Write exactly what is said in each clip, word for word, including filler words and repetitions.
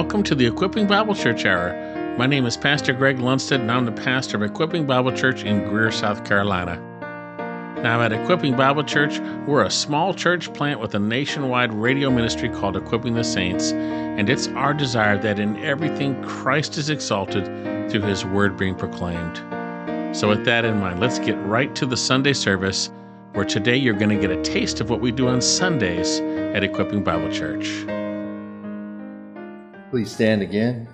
Welcome to the Equipping Bible Church Hour. My name is Pastor Greg Lundstedt, and I'm the pastor of Equipping Bible Church in Greer, South Carolina. Now, at Equipping Bible Church, we're a small church plant with a nationwide radio ministry called Equipping the Saints, and it's our desire that in everything Christ is exalted through His Word being proclaimed. So with that in mind, let's get right to the Sunday service, where today you're going to get a taste of what we do on Sundays at Equipping Bible Church. Please stand again.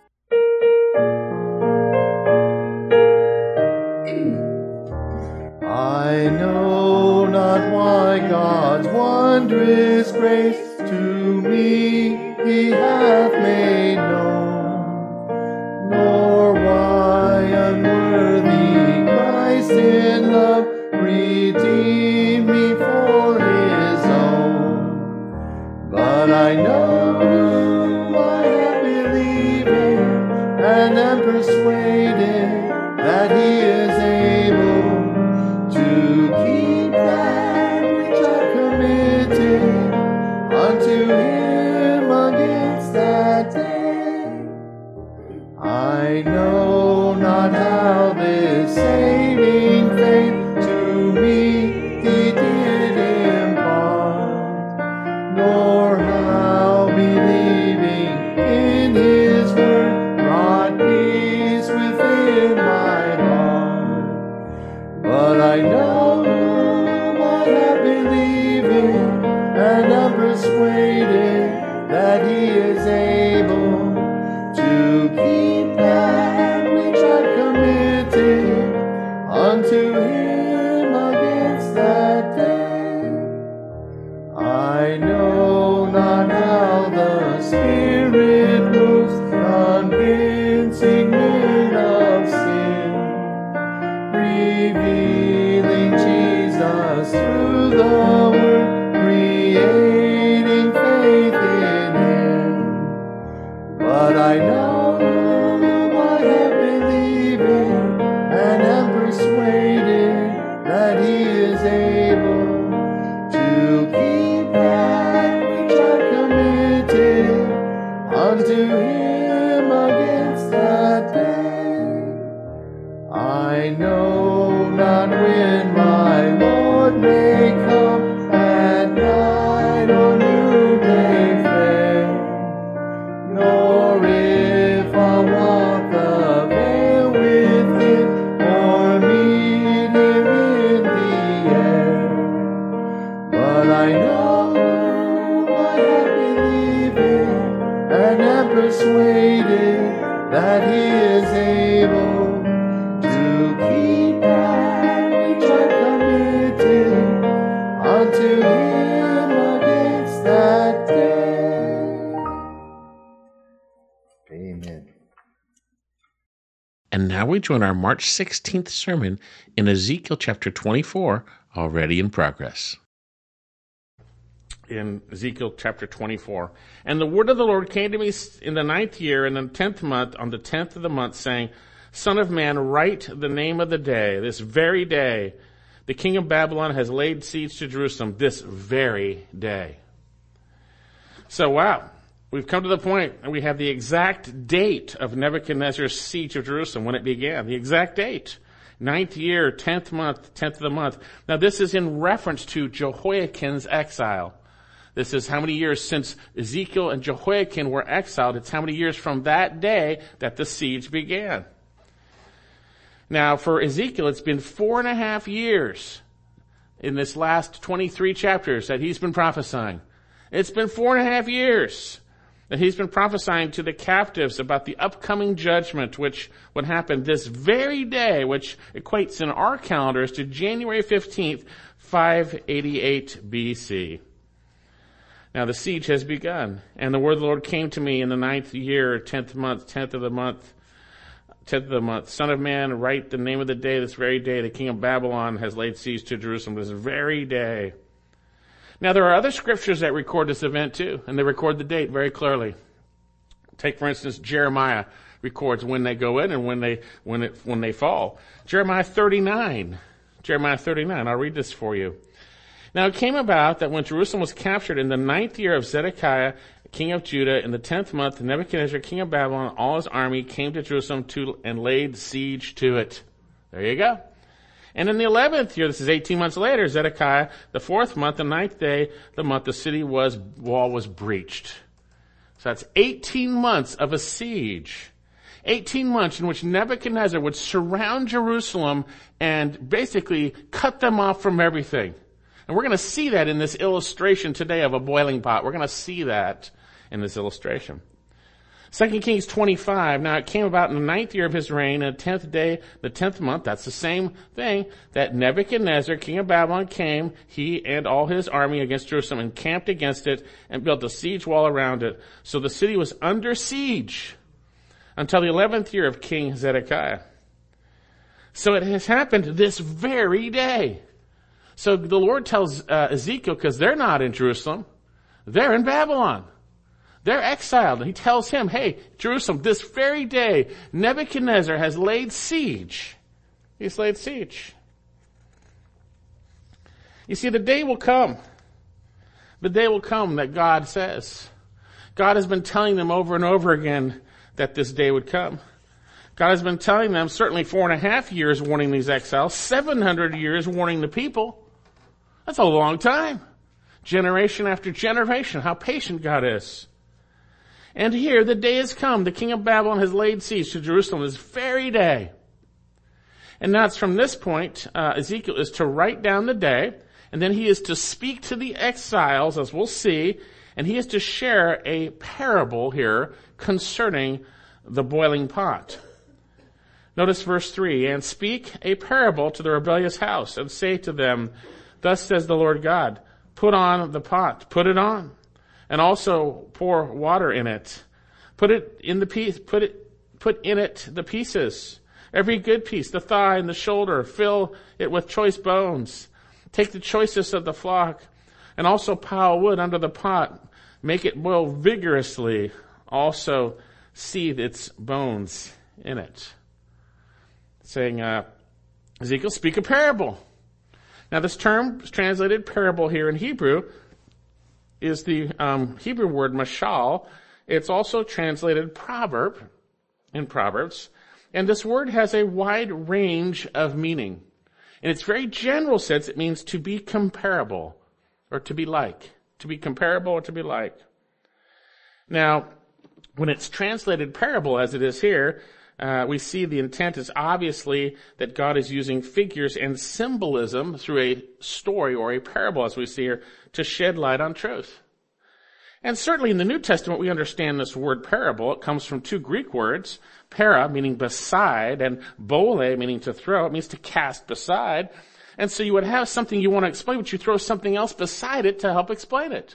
I know not why God's wondrous grace to me He hath made known, nor why unworthy Christ in love redeemed me for His own. But I know and am persuaded that He is able to keep that which I committed unto Him against that day. I know not how this saving faith to me He did impart, nor how believing in His word peace within my heart. But I know I have believing and am persuaded that He is able to keep that which I committed unto Him against that day. I know not how the Spirit moves, convincing men of sin, revealing Jesus through the Word, creating faith in Him. But I know I have believing and am persuaded that He is able to keep that which I committed unto Him against that day. I know not when my Lord may come at night or noonday fair, nor if I'll walk the vale with Him or meet Him in the air. But I know I have believing and am persuaded that He is able to keep that which I committed unto Him against that day. Amen. And now we join our March sixteenth sermon in Ezekiel chapter twenty-four, already in progress. In Ezekiel chapter twenty-four. And the word of the Lord came to me in the ninth year, in the tenth month, on the tenth of the month, saying, Son of man, write the name of the day, this very day. The king of Babylon has laid siege to Jerusalem this very day. So, wow. We've come to the point, and we have the exact date of Nebuchadnezzar's siege of Jerusalem, when it began. The exact date. Ninth year, tenth month, tenth of the month. Now, this is in reference to Jehoiakim's exile. This is how many years since Ezekiel and Jehoiakim were exiled. It's how many years from that day that the siege began. Now, for Ezekiel, it's been four and a half years in this last twenty-three chapters that he's been prophesying. It's been four and a half years that he's been prophesying to the captives about the upcoming judgment, which would happen this very day, which equates in our calendars to January fifteenth, five eighty-eight B C. Now the siege has begun, and the word of the Lord came to me in the ninth year, tenth month, tenth of the month, tenth of the month. Son of man, write the name of the day, this very day. The king of Babylon has laid siege to Jerusalem this very day. Now there are other scriptures that record this event too, and they record the date very clearly. Take, for instance, Jeremiah records when they go in and when they when it when they fall. Jeremiah thirty-nine. Jeremiah thirty-nine. I'll read this for you. Now it came about that when Jerusalem was captured in the ninth year of Zedekiah, king of Judah, in the tenth month, Nebuchadnezzar, king of Babylon, and all his army came to Jerusalem to, and laid siege to it. There you go. And in the eleventh year, this is eighteen months later, Zedekiah, the fourth month, the ninth day, the month, the city was, wall was breached. So that's eighteen months of a siege. eighteen months in which Nebuchadnezzar would surround Jerusalem and basically cut them off from everything. And we're going to see that in this illustration today of a boiling pot. We're going to see that in this illustration. Second Kings twenty-five. Now it came about in the ninth year of his reign, and the tenth day, the tenth month, that's the same thing, that Nebuchadnezzar, king of Babylon, came, he and all his army against Jerusalem, and camped against it, and built a siege wall around it. So the city was under siege until the eleventh year of King Zedekiah. So it has happened this very day. So the Lord tells uh, Ezekiel, because they're not in Jerusalem, they're in Babylon. They're exiled. And he tells him, hey, Jerusalem, this very day, Nebuchadnezzar has laid siege. He's laid siege. You see, the day will come. The day will come that God says. God has been telling them over and over again that this day would come. God has been telling them, certainly four and a half years warning these exiles, seven hundred years warning the people. That's a long time. Generation after generation, how patient God is. And here, the day has come. The king of Babylon has laid siege to Jerusalem this very day. And now it's from this point, uh, Ezekiel is to write down the day, and then he is to speak to the exiles, as we'll see, and he is to share a parable here concerning the boiling pot. Notice verse three, and speak a parable to the rebellious house, and say to them, thus says the Lord God, put on the pot, put it on. And also pour water in it. Put it in the piece, put it, put in it the pieces. Every good piece, the thigh and the shoulder, fill it with choice bones. Take the choicest of the flock, and also pile wood under the pot. Make it boil vigorously. Also seethe its bones in it. Saying, uh, Ezekiel, speak a parable. Now this term is translated parable here in Hebrew is the um, Hebrew word mashal. It's also translated proverb in Proverbs. And this word has a wide range of meaning. In its very general sense, it means to be comparable or to be like. To be comparable or to be like. Now, when it's translated parable as it is here, uh, we see the intent is obviously that God is using figures and symbolism through a story or a parable, as we see here, to shed light on truth. And certainly in the New Testament, we understand this word parable. It comes from two Greek words, para, meaning beside, and bole, meaning to throw. It means to cast beside. And so you would have something you want to explain, but you throw something else beside it to help explain it.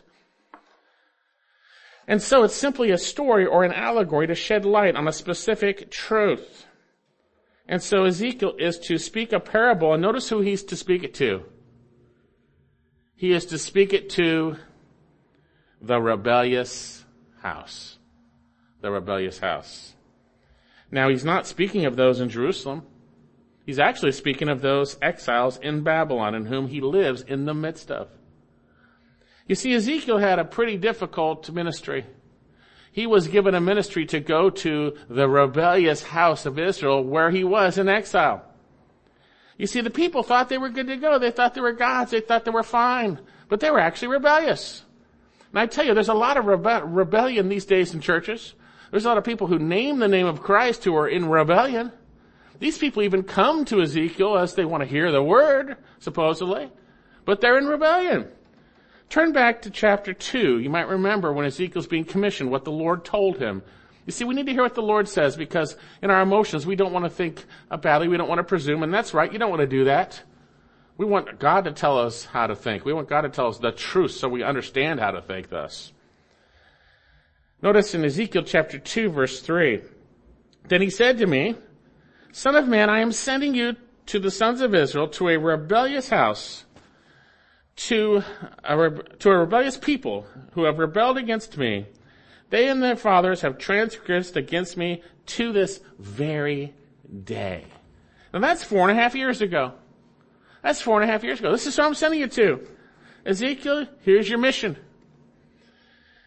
And so it's simply a story or an allegory to shed light on a specific truth. And so Ezekiel is to speak a parable, and notice who he's to speak it to. He is to speak it to the rebellious house. The rebellious house. Now, he's not speaking of those in Jerusalem. He's actually speaking of those exiles in Babylon, in whom he lives in the midst of. You see, Ezekiel had a pretty difficult ministry. He was given a ministry to go to the rebellious house of Israel where he was in exile. You see, the people thought they were good to go. They thought they were gods. They thought they were fine. But they were actually rebellious. And I tell you, there's a lot of rebe- rebellion these days in churches. There's a lot of people who name the name of Christ who are in rebellion. These people even come to Ezekiel as they want to hear the word, supposedly. But they're in rebellion. Turn back to chapter two. You might remember when Ezekiel's being commissioned, what the Lord told him. You see, we need to hear what the Lord says, because in our emotions, we don't want to think badly. We don't want to presume. And that's right. You don't want to do that. We want God to tell us how to think. We want God to tell us the truth so we understand how to think thus. Notice in Ezekiel chapter two, verse three. Then he said to me, Son of man, I am sending you to the sons of Israel, to a rebellious house, to a, to a rebellious people who have rebelled against me. They and their fathers have transgressed against me to this very day. Now that's four and a half years ago. That's four and a half years ago. This is who I'm sending you to. Ezekiel, here's your mission.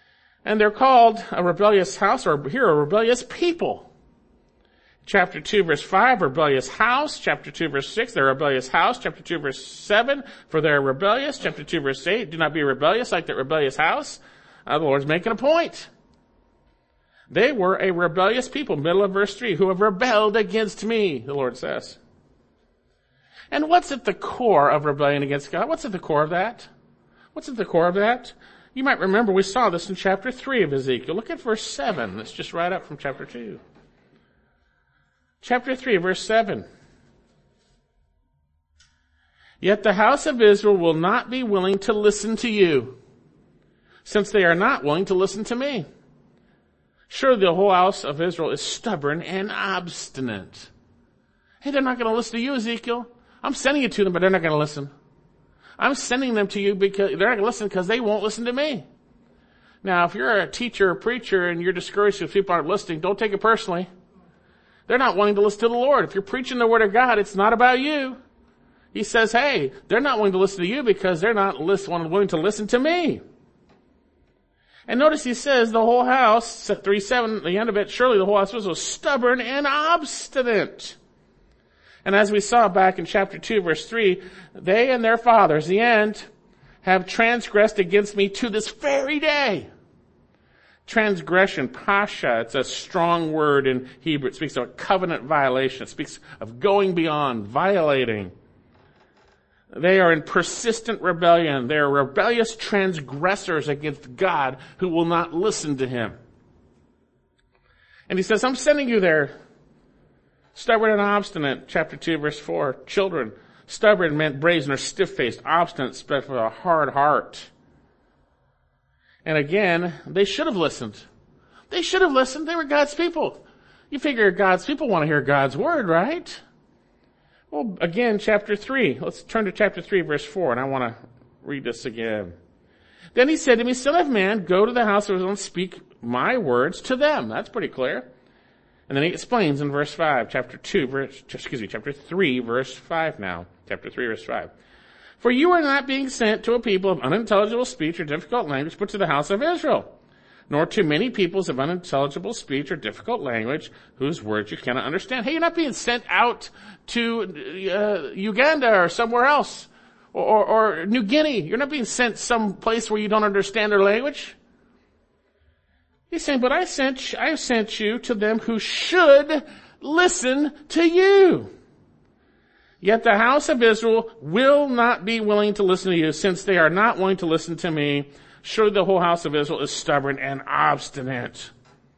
And they're called a rebellious house, or here, a rebellious people. Chapter two, verse five, rebellious house. Chapter two, verse six, they're a rebellious house. Chapter two, verse seven, for they're rebellious. Chapter two, verse eight, do not be rebellious like that rebellious house. Uh, the Lord's making a point. They were a rebellious people, middle of verse three, who have rebelled against me, the Lord says. And what's at the core of rebellion against God? What's at the core of that? What's at the core of that? You might remember we saw this in chapter three of Ezekiel. Look at verse seven. It's just right up from chapter two. Chapter three, verse seven. Yet the house of Israel will not be willing to listen to you, since they are not willing to listen to me. Surely the whole house of Israel is stubborn and obstinate. Hey, they're not going to listen to you, Ezekiel. I'm sending it to them, but they're not going to listen. I'm sending them to you because they're not going to listen because they won't listen to me. Now, if you're a teacher or preacher and you're discouraged if people aren't listening, don't take it personally. They're not wanting to listen to the Lord. If you're preaching the Word of God, it's not about you. He says, hey, they're not willing to listen to you because they're not listen, willing to listen to me. And notice he says the whole house, three seven, at the end of it, surely the whole house was stubborn and obstinate. And as we saw back in chapter two, verse three, they and their fathers, the end, have transgressed against me to this very day. Transgression, pasha, it's a strong word in Hebrew. It speaks of a covenant violation. It speaks of going beyond, violating. They are in persistent rebellion. They are rebellious transgressors against God who will not listen to him. And he says, I'm sending you there. Stubborn and obstinate, chapter two, verse four. Children, stubborn meant brazen or stiff-faced. Obstinate spoke with a hard heart. And again, they should have listened. They should have listened. They were God's people. You figure God's people want to hear God's word, right? Well, again, chapter three. Let's turn to chapter three, verse four, and I want to read this again. Then he said to me, Son of man, go to the house of Israel and speak my words to them. That's pretty clear. And then he explains in verse five, chapter two, verse, excuse me, chapter three, verse five now. Chapter three, verse five. For you are not being sent to a people of unintelligible speech or difficult language, but to the house of Israel, nor to many peoples of unintelligible speech or difficult language, whose words you cannot understand. Hey, you're not being sent out to uh, Uganda or somewhere else, or, or, or New Guinea. You're not being sent some place where you don't understand their language. He's saying, but I sent, I have sent you to them who should listen to you. Yet the house of Israel will not be willing to listen to you, since they are not willing to listen to me. Surely the whole house of Israel is stubborn and obstinate.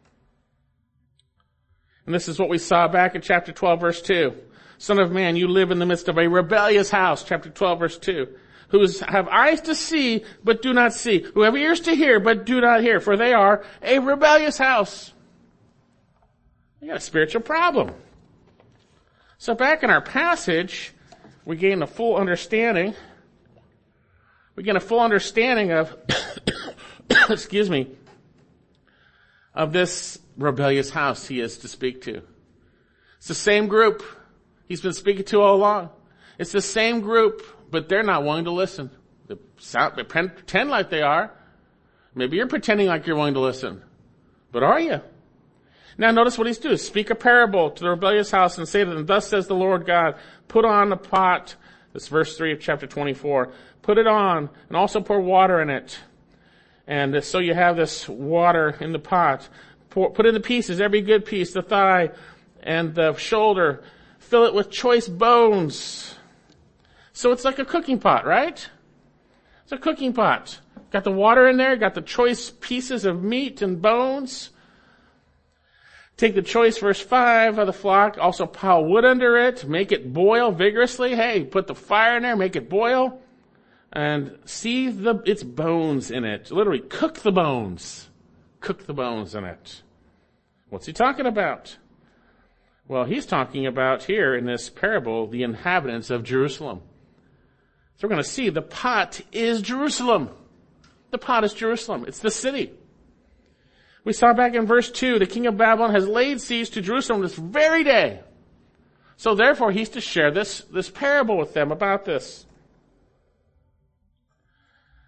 And this is what we saw back in chapter twelve, verse two. Son of man, you live in the midst of a rebellious house, chapter twelve, verse two. Who have eyes to see, but do not see. Who have ears to hear, but do not hear. For they are a rebellious house. You got a spiritual problem. So back in our passage, we gain a full understanding. We gain a full understanding of, excuse me, of this rebellious house he is to speak to. It's the same group he's been speaking to all along. It's the same group, but they're not willing to listen. They, sound, they pretend like they are. Maybe you're pretending like you're willing to listen. But are you? Now notice what he's doing. Speak a parable to the rebellious house and say to them, thus says the Lord God, put on a pot. This verse three of chapter twenty-four. Put it on and also pour water in it. And so you have this water in the pot. Pour, put in the pieces, every good piece, the thigh and the shoulder. Fill it with choice bones. So it's like a cooking pot, right? It's a cooking pot. Got the water in there, got the choice pieces of meat and bones. Take the choice, verse five, of the flock, also pile wood under it, make it boil vigorously. Hey, put the fire in there, make it boil, and seethe the, its bones in it. Literally, cook the bones. Cook the bones in it. What's he talking about? Well, he's talking about here in this parable, the inhabitants of Jerusalem. So we're going to see the pot is Jerusalem. The pot is Jerusalem. It's the city. We saw back in verse two, the king of Babylon has laid siege to Jerusalem this very day. So therefore, he's to share this, this parable with them about this.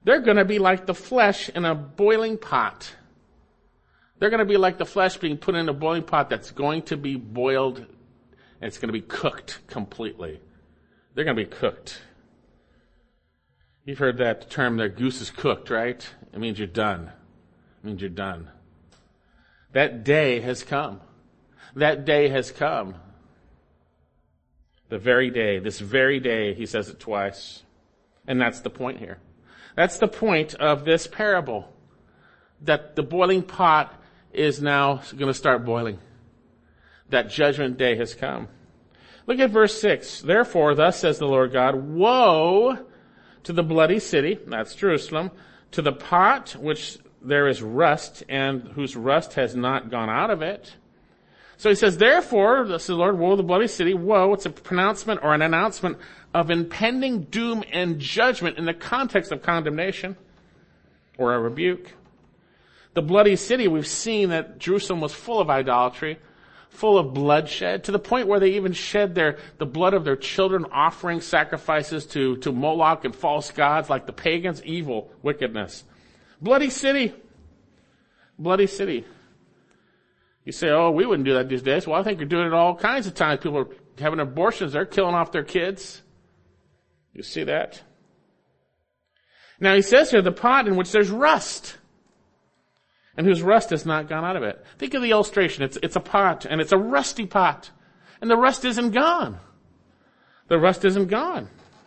They're going to be like the flesh in a boiling pot. They're going to be like the flesh being put in a boiling pot that's going to be boiled, and it's going to be cooked completely. They're going to be cooked. You've heard that term, the goose is cooked, right? It means you're done. It means you're done. That day has come. That day has come. The very day, this very day, he says it twice. And that's the point here. That's the point of this parable. That the boiling pot is now going to start boiling. That judgment day has come. Look at verse six. Therefore, thus says the Lord God, woe to the bloody city, that's Jerusalem, to the pot which there is rust, and whose rust has not gone out of it. So he says, therefore, this is the Lord, woe to the bloody city, woe, it's a pronouncement or an announcement of impending doom and judgment in the context of condemnation or a rebuke. The bloody city, we've seen that Jerusalem was full of idolatry, full of bloodshed, to the point where they even shed their the blood of their children, offering sacrifices to, to Moloch and false gods like the pagans, evil, wickedness. Bloody city. Bloody city. You say, oh, we wouldn't do that these days. Well, I think you're doing it all kinds of times. People are having abortions. They're killing off their kids. You see that? Now he says here, the pot in which there's rust, and whose rust has not gone out of it. Think of the illustration. It's, it's a pot, and it's a rusty pot, and the rust isn't gone. The rust isn't gone.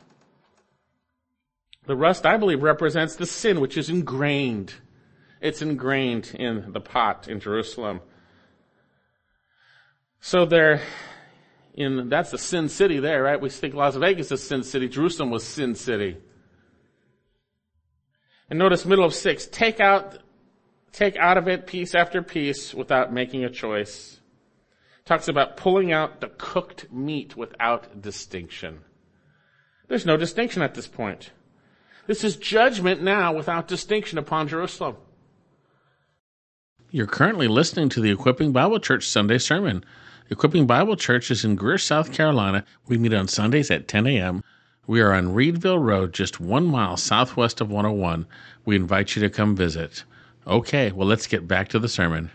The rust, I believe, represents the sin which is ingrained. It's ingrained in the pot in Jerusalem. So there, in that's the sin city there, right? We think Las Vegas is sin city. Jerusalem was sin city. And notice middle of six, take out, take out of it piece after piece without making a choice. Talks about pulling out the cooked meat without distinction. There's no distinction at this point. This is judgment now without distinction upon Jerusalem. You're currently listening to the Equipping Bible Church Sunday Sermon. Equipping Bible Church is in Greer, South Carolina. We meet on Sundays at ten a.m. We are on Reedville Road, just one mile southwest of one oh one. We invite you to come visit. Okay, well, let's get back to the sermon.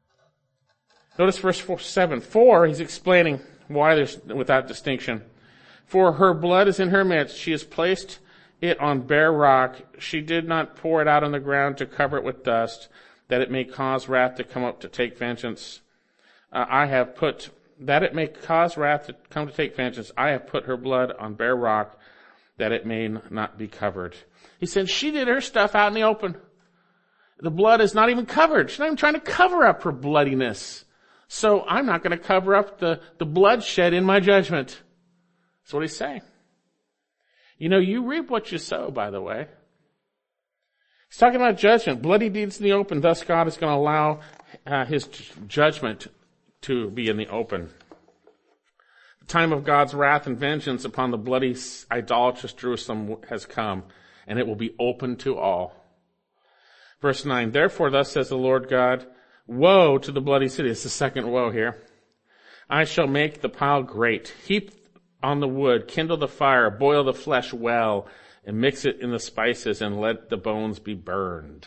Notice verse four, seven. For, he's explaining why there's without distinction. For her blood is in her midst. She has placed it on bare rock. She did not pour it out on the ground to cover it with dust, that it may cause wrath to come up to take vengeance. Uh, I have put, that it may cause wrath to come to take vengeance, I have put her blood on bare rock, that it may not be covered. He said she did her stuff out in the open. The blood is not even covered. She's not even trying to cover up her bloodiness. So I'm not going to cover up the, the bloodshed in my judgment. That's what he's saying. You know, you reap what you sow, by the way. He's talking about judgment, bloody deeds in the open. Thus God is going to allow uh, his judgment to be in the open. The time of God's wrath and vengeance upon the bloody, idolatrous Jerusalem has come, and it will be open to all. Verse nine, therefore thus says the Lord God, woe to the bloody city. It's the second woe here. I shall make the pile great, heap on the wood, kindle the fire, boil the flesh well, and mix it in the spices, and let the bones be burned.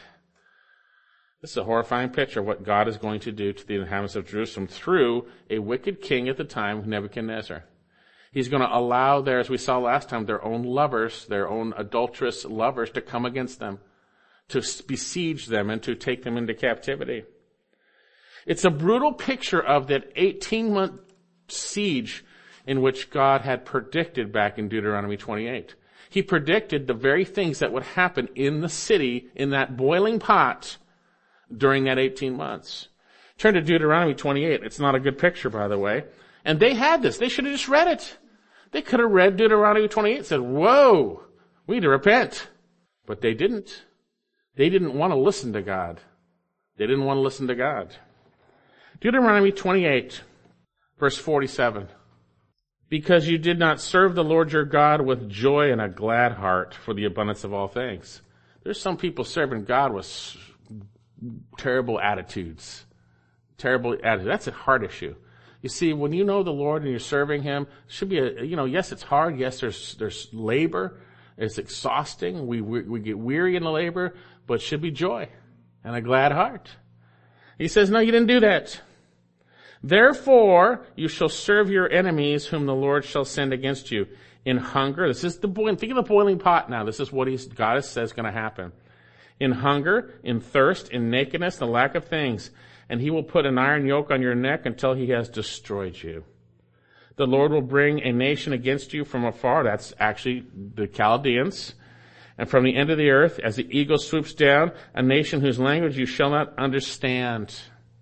This is a horrifying picture of what God is going to do to the inhabitants of Jerusalem through a wicked king at the time, Nebuchadnezzar. He's going to allow their, as we saw last time, their own lovers, their own adulterous lovers to come against them, to besiege them, and to take them into captivity. It's a brutal picture of that eighteen-month siege in which God had predicted back in Deuteronomy twenty-eight. He predicted the very things that would happen in the city, in that boiling pot, during that eighteen months. Turn to Deuteronomy twenty-eight. It's not a good picture, by the way. And they had this. They should have just read it. They could have read Deuteronomy twenty-eight and said, whoa, we need to repent. But they didn't. They didn't want to listen to God. They didn't want to listen to God. Deuteronomy twenty-eight, verse forty-seven. Because you did not serve the Lord your God with joy and a glad heart for the abundance of all things. There's some people serving God with terrible attitudes. Terrible attitudes. That's a heart issue. You see, when you know the Lord and you're serving him, it should be a, you know, yes, it's hard. Yes, there's, there's labor. It's exhausting. We, we, we get weary in the labor, but it should be joy and a glad heart. He says, no, you didn't do that. Therefore, you shall serve your enemies whom the Lord shall send against you. In hunger, this is the boiling, think of the boiling pot now. This is what he's, God says is going to happen. In hunger, in thirst, in nakedness, the lack of things. And he will put an iron yoke on your neck until he has destroyed you. The Lord will bring a nation against you from afar. That's actually the Chaldeans. And from the end of the earth, as the eagle swoops down, a nation whose language you shall not understand.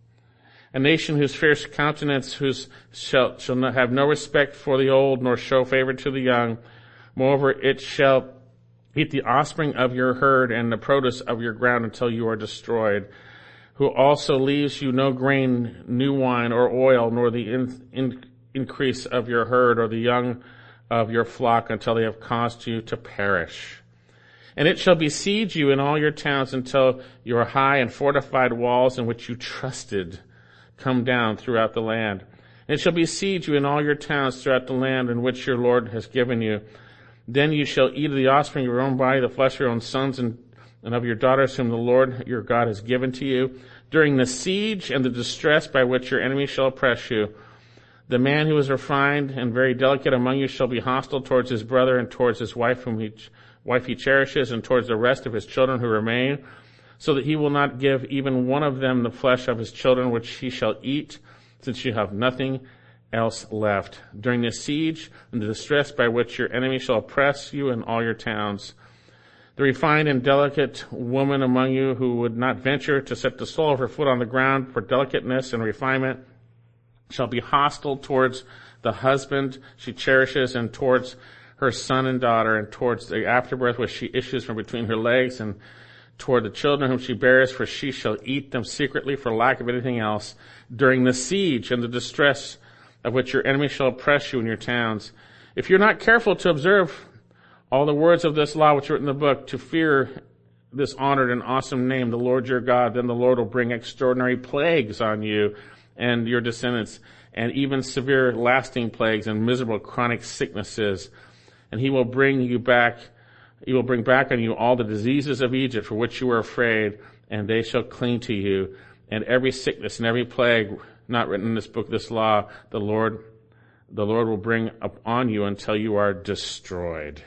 A nation whose fierce countenance whose shall, shall not have no respect for the old, nor show favor to the young. Moreover, it shall eat the offspring of your herd and the produce of your ground until you are destroyed. Who also leaves you no grain, new wine, or oil, nor the in, in, increase of your herd, or the young of your flock, until they have caused you to perish. And it shall besiege you in all your towns until your high and fortified walls in which you trusted come down throughout the land. And it shall besiege you in all your towns throughout the land in which your Lord has given you. Then you shall eat of the offspring of your own body, the flesh of your own sons and, and of your daughters whom the Lord your God has given to you, during the siege and the distress by which your enemies shall oppress you. The man who is refined and very delicate among you shall be hostile towards his brother and towards his wife whom he, wife he cherishes, and towards the rest of his children who remain, so that he will not give even one of them the flesh of his children which he shall eat, since you have nothing else left. During the siege and the distress by which your enemy shall oppress you in all your towns, the refined and delicate woman among you who would not venture to set the sole of her foot on the ground for delicateness and refinement shall be hostile towards the husband she cherishes, and towards her son and daughter, and towards the afterbirth which she issues from between her legs, and toward the children whom she bears, for she shall eat them secretly for lack of anything else, during the siege and the distress of which your enemy shall oppress you in your towns. If you're not careful to observe all the words of this law which are written in the book, to fear this honored and awesome name, the Lord your God, then the Lord will bring extraordinary plagues on you and your descendants, and even severe lasting plagues and miserable chronic sicknesses. And he will bring you back He will bring back on you all the diseases of Egypt for which you were afraid, and they shall cling to you. And every sickness and every plague not written in this book, this law, the Lord, the Lord will bring upon you until you are destroyed.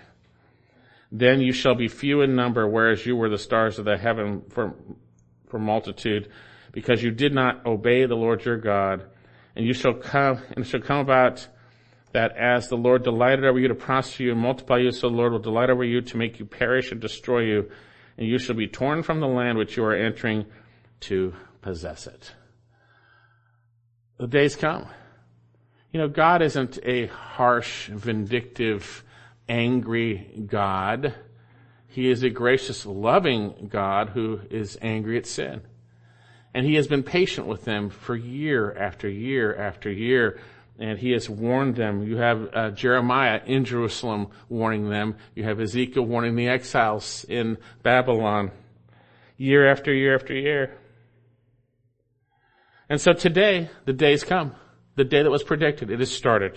Then you shall be few in number, whereas you were the stars of the heaven for, for multitude, because you did not obey the Lord your God. And you shall come, and it shall come about that as the Lord delighted over you to prosper you and multiply you, so the Lord will delight over you to make you perish and destroy you, and you shall be torn from the land which you are entering to possess it. The days come. You know, God isn't a harsh, vindictive, angry God. He is a gracious, loving God who is angry at sin. And he has been patient with them for year after year after year. And he has warned them. You have uh, Jeremiah in Jerusalem warning them. You have Ezekiel warning the exiles in Babylon. Year after year after year. And so today, the day's come. The day that was predicted. It has started.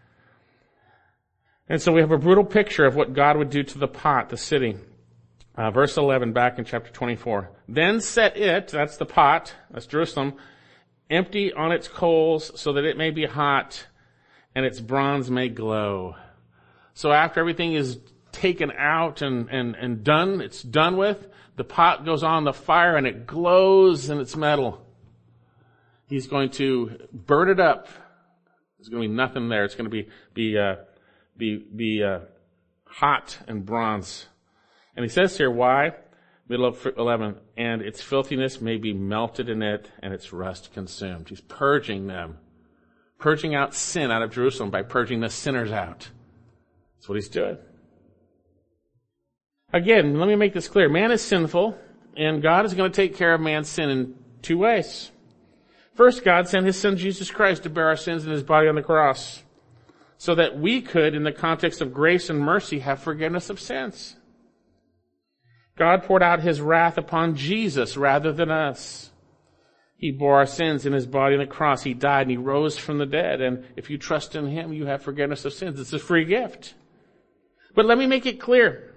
And so we have a brutal picture of what God would do to the pot, the city. Uh, verse eleven back in chapter twenty-four. Then set it, that's the pot, that's Jerusalem, empty on its coals, so that it may be hot, and its bronze may glow. So after everything is taken out and, and, and done, it's done with, the pot goes on the fire and it glows in its metal. He's going to burn it up. There's going to be nothing there. It's going to be, be, uh, be, be, uh, hot and bronze. And he says here, why? Middle of eleven, and its filthiness may be melted in it, and its rust consumed. He's purging them. Purging out sin out of Jerusalem by purging the sinners out. That's what he's doing. Again, let me make this clear. Man is sinful, and God is going to take care of man's sin in two ways. First, God sent his son Jesus Christ to bear our sins in his body on the cross, so that we could, in the context of grace and mercy, have forgiveness of sins. God poured out his wrath upon Jesus rather than us. He bore our sins in his body on the cross. He died and he rose from the dead. And if you trust in him, you have forgiveness of sins. It's a free gift. But let me make it clear.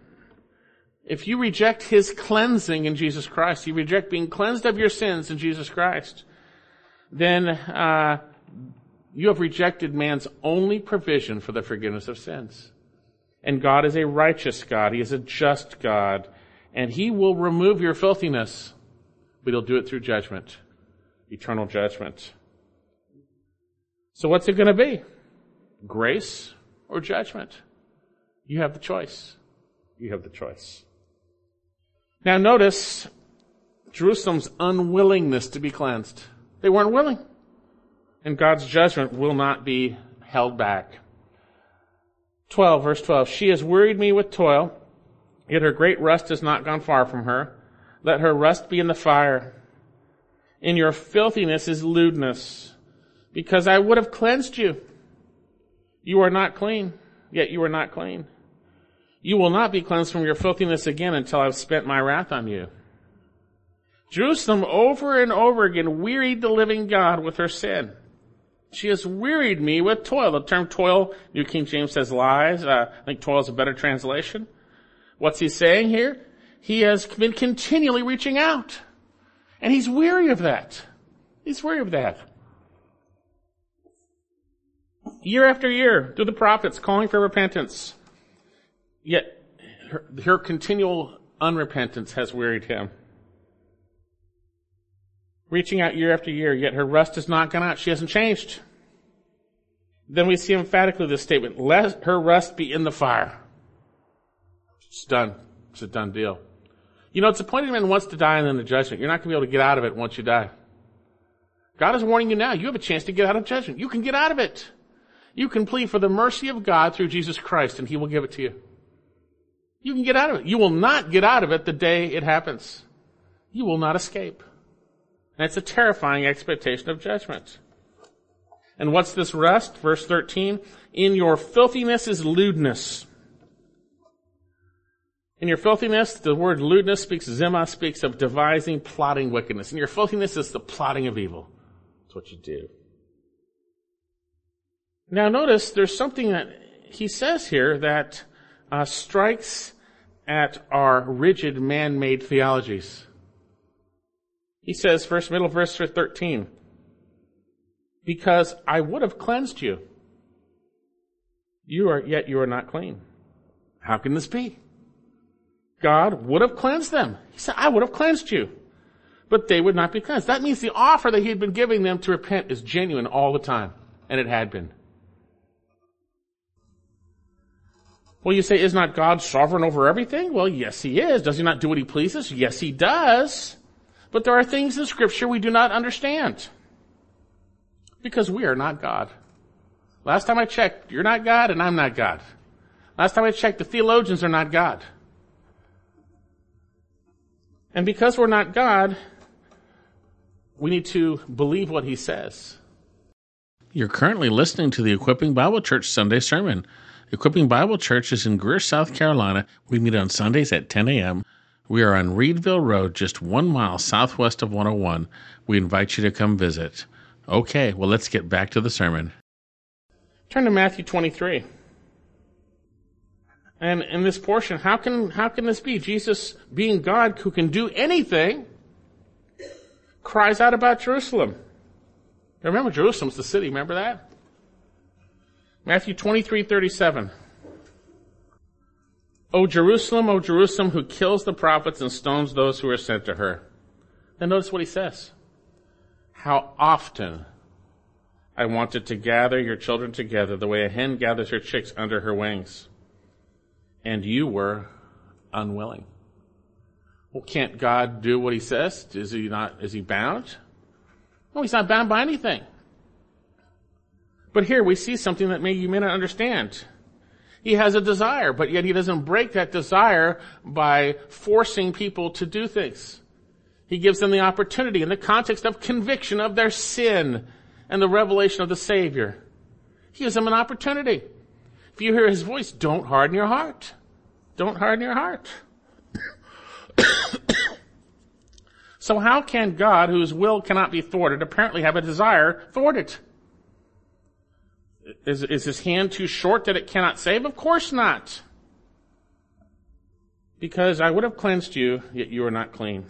If you reject his cleansing in Jesus Christ, you reject being cleansed of your sins in Jesus Christ, then uh, you have rejected man's only provision for the forgiveness of sins. And God is a righteous God. He is a just God. And he will remove your filthiness, but he'll do it through judgment, eternal judgment. So what's it going to be? Grace or judgment? You have the choice. You have the choice. Now notice Jerusalem's unwillingness to be cleansed. They weren't willing. And God's judgment will not be held back. twelve, verse twelve. She has wearied me with toil, yet her great rust has not gone far from her. Let her rust be in the fire. In your filthiness is lewdness, because I would have cleansed you. You are not clean, yet you are not clean. You will not be cleansed from your filthiness again until I've spent my wrath on you. Jerusalem over and over again wearied the living God with her sin. She has wearied me with toil. The term toil, New King James says lies. Uh, I think toil is a better translation. What's he saying here? He has been continually reaching out. And he's weary of that. He's weary of that. Year after year, through the prophets, calling for repentance. Yet, her, her continual unrepentance has wearied him. Reaching out year after year, yet her rust has not gone out. She hasn't changed. Then we see emphatically this statement, let her rust be in the fire. It's done. It's a done deal. You know, it's appointed man wants to die and then the judgment. You're not going to be able to get out of it once you die. God is warning you now. You have a chance to get out of judgment. You can get out of it. You can plead for the mercy of God through Jesus Christ and he will give it to you. You can get out of it. You will not get out of it the day it happens. You will not escape. And it's a terrifying expectation of judgment. And what's this rust? Verse thirteen, in your filthiness is lewdness. In your filthiness, the word lewdness speaks, Zimah speaks of devising, plotting wickedness. In your filthiness is the plotting of evil. That's what you do. Now notice there's something that he says here that uh, strikes at our rigid man-made theologies. He says, first middle verse thirteen, because I would have cleansed you. You are, yet you are not clean. How can this be? God would have cleansed them. He said, I would have cleansed you. But they would not be cleansed. That means the offer that he had been giving them to repent is genuine all the time. And it had been. Well, you say, is not God sovereign over everything? Well, yes, he is. Does he not do what he pleases? Yes, he does. But there are things in Scripture we do not understand. Because we are not God. Last time I checked, you're not God and I'm not God. Last time I checked, the theologians are not God. And because we're not God, we need to believe what he says. You're currently listening to the Equipping Bible Church Sunday Sermon. Equipping Bible Church is in Greer, South Carolina. We meet on Sundays at ten a.m. We are on Reedville Road, just one mile southwest of one oh one. We invite you to come visit. Okay, well, let's get back to the sermon. Turn to Matthew twenty-three. And in this portion, how can, how can this be? Jesus, being God who can do anything, cries out about Jerusalem. Remember, Jerusalem's the city, remember that? Matthew twenty-three thirty-seven. O Jerusalem, O Jerusalem, who kills the prophets and stones those who are sent to her. Then notice what he says. How often I wanted to gather your children together the way a hen gathers her chicks under her wings. And you were unwilling. Well, can't God do what he says? Is he not, is he bound? No, he's not bound by anything. But here we see something that may, you may not understand. He has a desire, but yet he doesn't break that desire by forcing people to do things. He gives them the opportunity in the context of conviction of their sin and the revelation of the Savior. He gives them an opportunity. If you hear his voice, don't harden your heart. Don't harden your heart. So how can God, whose will cannot be thwarted, apparently have a desire thwarted? Is, is his hand too short that it cannot save? Of course not. because I would have cleansed you, yet you are not clean.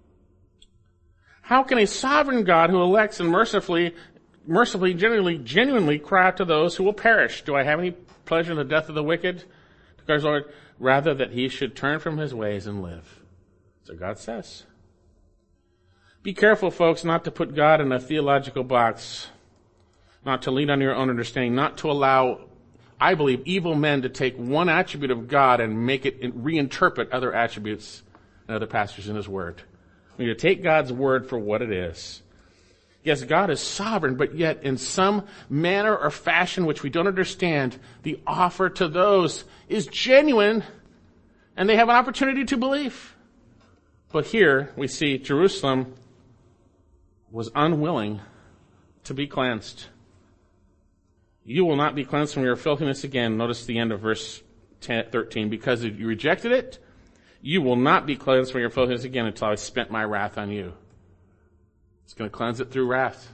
How can a sovereign God who elects and mercifully, mercifully, genuinely, genuinely cry out to those who will perish? Do I have any pleasure in the death of the wicked? Declares the Lord, rather that he should turn from his ways and live. So God says. Be careful, folks, not to put God in a theological box, not to lean on your own understanding, not to allow, I believe, evil men to take one attribute of God and make it reinterpret other attributes and other passages in his word. We need to take God's word for what it is. Yes, God is sovereign, but yet in some manner or fashion which we don't understand, the offer to those is genuine and they have an opportunity to believe. But here we see Jerusalem was unwilling to be cleansed. You will not be cleansed from your filthiness again. Notice the end of verse thirteen. Because you rejected it, you will not be cleansed from your filthiness again until I spent my wrath on you. It's going to cleanse it through wrath.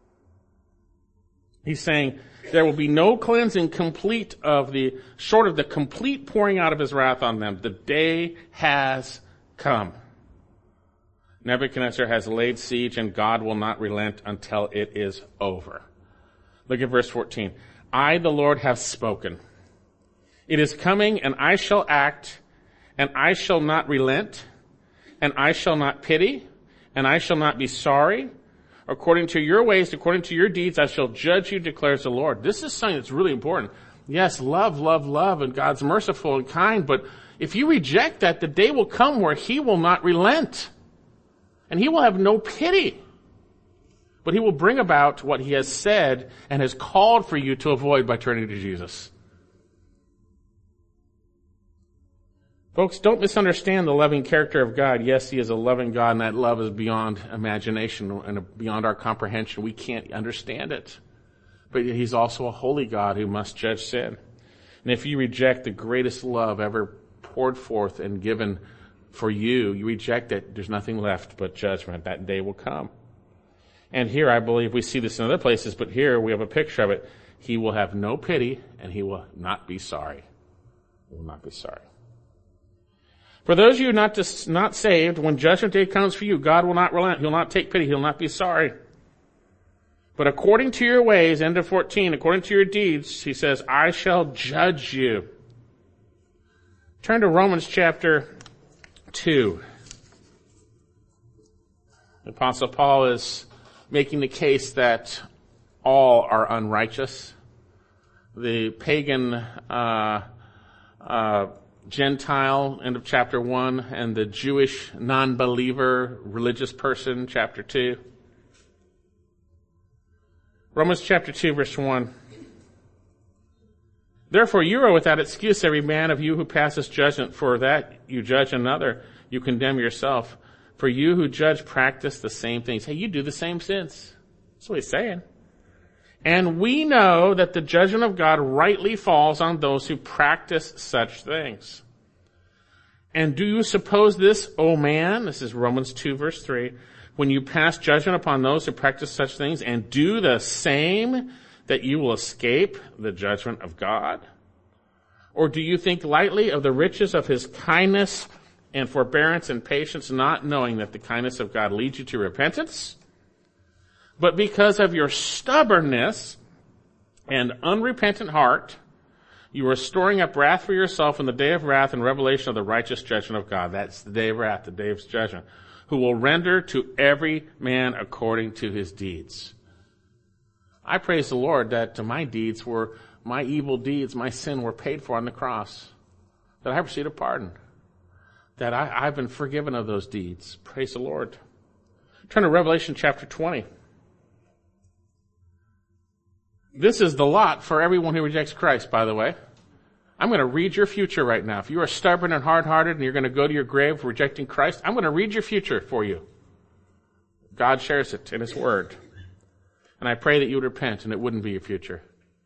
He's saying there will be no cleansing complete of the, short of the complete pouring out of his wrath on them. The day has come. Nebuchadnezzar has laid siege and God will not relent until it is over. Look at verse fourteen. I, the Lord, have spoken. It is coming and I shall act, and I shall not relent, and I shall not pity, and I shall not be sorry. According to your ways, according to your deeds, I shall judge you, declares the Lord. This is something that's really important. Yes, love, love, love, and God's merciful and kind, but if you reject that, the day will come where he will not relent. And he will have no pity. But he will bring about what he has said and has called for you to avoid by turning to Jesus. Folks, don't misunderstand the loving character of God. Yes, he is a loving God, and that love is beyond imagination and beyond our comprehension. We can't understand it. But he's also a holy God who must judge sin. And if you reject the greatest love ever poured forth and given for you, you reject it, there's nothing left but judgment. That day will come. And here, I believe we see this in other places, but here we have a picture of it. He will have no pity, and he will not be sorry. He will not be sorry. For those of you not to, not saved, when judgment day comes for you, God will not relent. He'll not take pity. He'll not be sorry. But according to your ways, end of fourteen, according to your deeds, he says, I shall judge you. Turn to Romans chapter two. The Apostle Paul is making the case that all are unrighteous. The pagan uh, uh, Gentile, end of chapter one, and the Jewish non-believer religious person, chapter two. Romans chapter two, verse one. Therefore you are without excuse, every man of you who passes judgment, for that you judge another, you condemn yourself. For you who judge practice the same things. Hey, you do the same sins. That's what he's saying. And we know that the judgment of God rightly falls on those who practice such things. And do you suppose this, O man, this is Romans two, verse three, when you pass judgment upon those who practice such things and do the same, that you will escape the judgment of God? Or do you think lightly of the riches of his kindness and forbearance and patience, not knowing that the kindness of God leads you to repentance? But because of your stubbornness and unrepentant heart, you are storing up wrath for yourself in the day of wrath and revelation of the righteous judgment of God. That's the day of wrath, the day of judgment, who will render to every man according to his deeds. I praise the Lord that my deeds were, my evil deeds, my sin were paid for on the cross, that I received a pardon, that I, I've been forgiven of those deeds. Praise the Lord. Turn to Revelation chapter twenty. This is the lot for everyone who rejects Christ, by the way. I'm going to read your future right now. If you are stubborn and hard-hearted and you're going to go to your grave rejecting Christ, I'm going to read your future for you. God shares it in his word. And I pray that you would repent and it wouldn't be your future.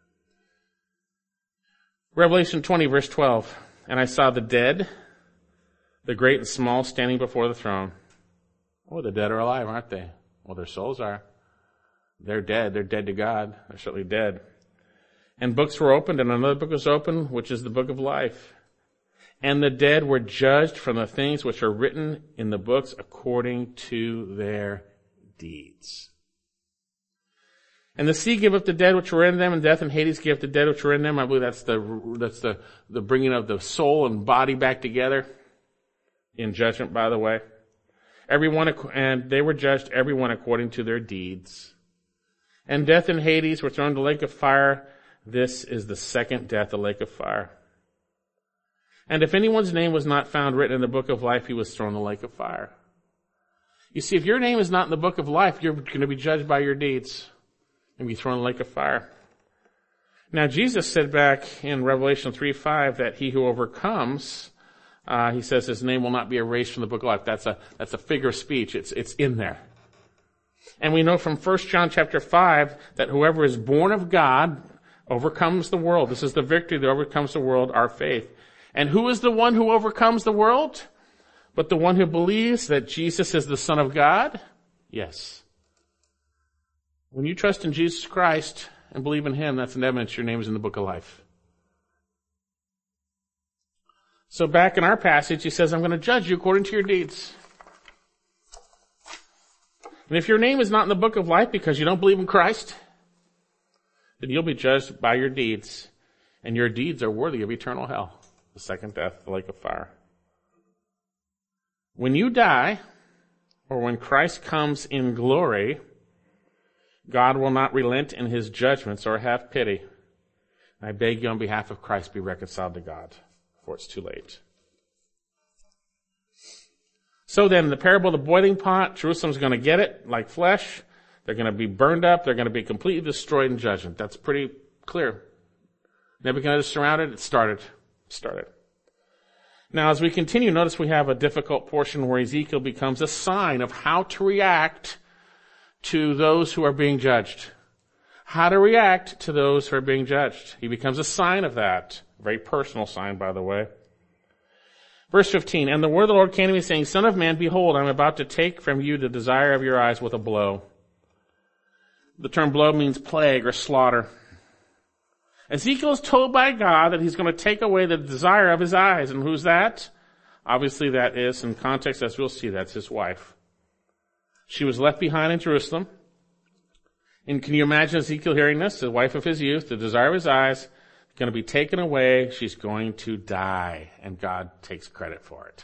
Revelation twenty, verse twelve. And I saw the dead, the great and small, standing before the throne. Oh, the dead are alive, aren't they? Well, their souls are. They're dead. They're dead to God. They're certainly dead. And books were opened, and another book was opened, which is the book of life. And the dead were judged from the things which are written in the books according to their deeds. And the sea gave up the dead which were in them, and death and Hades gave up the dead which were in them. I believe that's the that's the, the bringing of the soul and body back together in judgment, by the way. Everyone, and they were judged, everyone according to their deeds. And death and Hades were thrown into the lake of fire. This is the second death, the lake of fire. And if anyone's name was not found written in the book of life, he was thrown in the lake of fire. You see, if your name is not in the book of life, you're going to be judged by your deeds and be thrown in the lake of fire. Now, Jesus said back in Revelation three five that he who overcomes, uh, he says his name will not be erased from the book of life. That's a, that's a figure of speech. It's, it's in there. And we know from First John chapter five that whoever is born of God overcomes the world. This is the victory that overcomes the world, our faith. And who is the one who overcomes the world? But the one who believes that Jesus is the Son of God? Yes. When you trust in Jesus Christ and believe in Him, that's an evidence your name is in the book of life. So back in our passage, he says, I'm going to judge you according to your deeds. And if your name is not in the book of life because you don't believe in Christ, then you'll be judged by your deeds. And your deeds are worthy of eternal hell. The second death, the lake of fire. When you die, or when Christ comes in glory, God will not relent in His judgments or have pity. I beg you on behalf of Christ, be reconciled to God, before it's too late. So then, the parable of the boiling pot, Jerusalem's going to get it like flesh. They're going to be burned up. They're going to be completely destroyed in judgment. That's pretty clear. Nebuchadnezzar surrounded. It started. started. Now, as we continue, notice we have a difficult portion where Ezekiel becomes a sign of how to react to those who are being judged. How to react to those who are being judged. He becomes a sign of that. A very personal sign, by the way. Verse fifteen, and the word of the Lord came to me, saying, Son of man, behold, I am about to take from you the desire of your eyes with a blow. The term blow means plague or slaughter. Ezekiel is told by God that he's going to take away the desire of his eyes. And who's that? Obviously that is, in context, as we'll see, that's his wife. She was left behind in Jerusalem. And can you imagine Ezekiel hearing this? The wife of his youth, the desire of his eyes, going to be taken away. She's going to die. And God takes credit for it.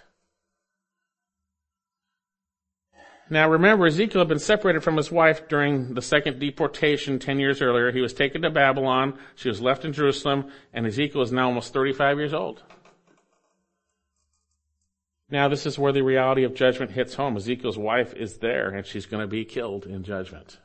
Now remember, Ezekiel had been separated from his wife during the second deportation ten years earlier. He was taken to Babylon. She was left in Jerusalem. And Ezekiel is now almost thirty-five years old. Now this is where the reality of judgment hits home. Ezekiel's wife is there and she's going to be killed in judgment.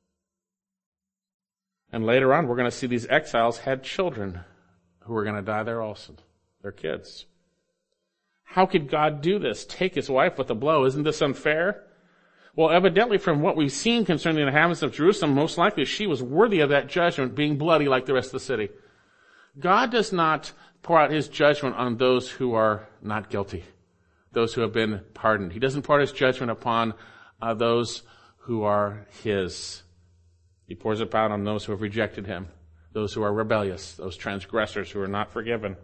And later on, we're going to see these exiles had children who are going to die there also. Their kids. How could God do this? Take his wife with a blow. Isn't this unfair? Well, evidently from what we've seen concerning the inhabitants of Jerusalem, most likely she was worthy of that judgment, being bloody like the rest of the city. God does not pour out his judgment on those who are not guilty, those who have been pardoned. He doesn't pour out his judgment upon uh, those who are his. He pours it out on those who have rejected him, those who are rebellious, those transgressors who are not forgiven.